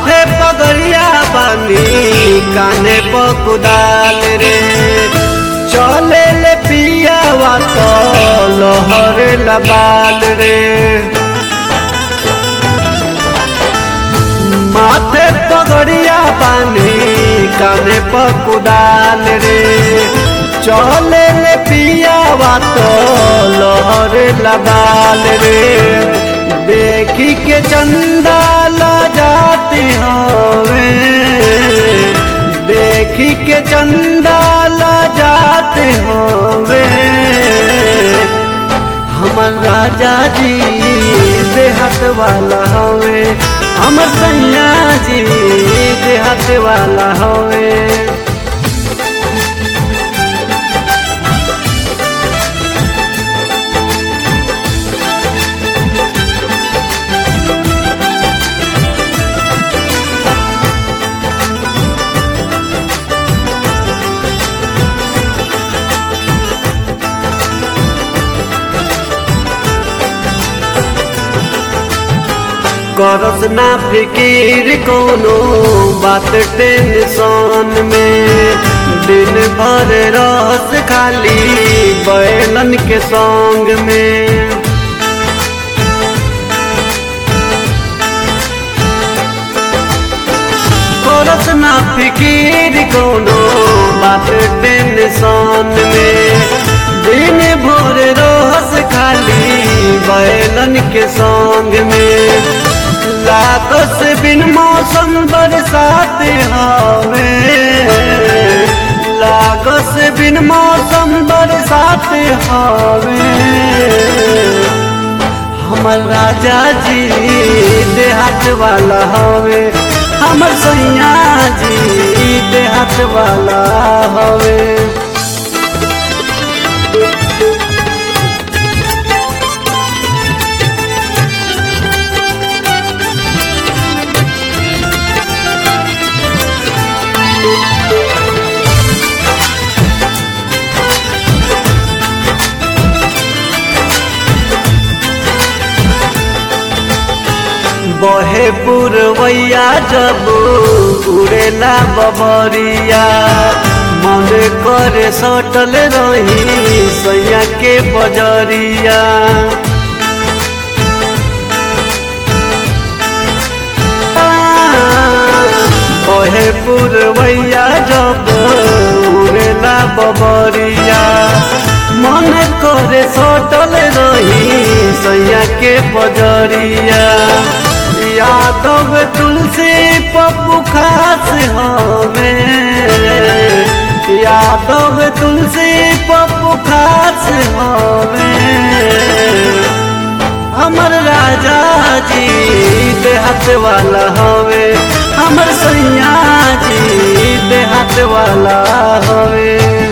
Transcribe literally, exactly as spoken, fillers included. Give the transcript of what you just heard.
माथे पगड़िया बानी काने पकुदाल रे चले ले पियावा तो लहर लबाल रे माथे पगड़िया बानी काने पकुदाल रे चले ले पियावा तो लहर लबाल रे देखी के चंदा ला जाती हवे देखी के चंदा ला जाते हवे हमर राजा जी देहात वाला हवे हमर सैया जी देहात वाला हवे करस ना फिकीर कोनो बात टेंशन में दिन भर रस खाली बैलन के संग में करस ना फिकीर कोनो बात टेंशन में दिन भर रस खाली बैलन के संग में लागस बिन मौसम बरसात हवे लागस बिन मौसम बरसात हवे हमर राजा जी देहात वाला हवे हमर सैया जी देहात वाला हवे बहे पुरवैया जब उड़ेला बबरिया मन करे सटल रही सैया के बजरिया बहे पुरवैया जब उड़ेला बबरिया मन करे सटल रही सैया के बजरिया यादव तुलसी पप्पू खास हमें यादव तुलसी पप्पू खास हमें हमर राजा जी देहात वाला हवे हमर सैया जी देहात वाला हवे।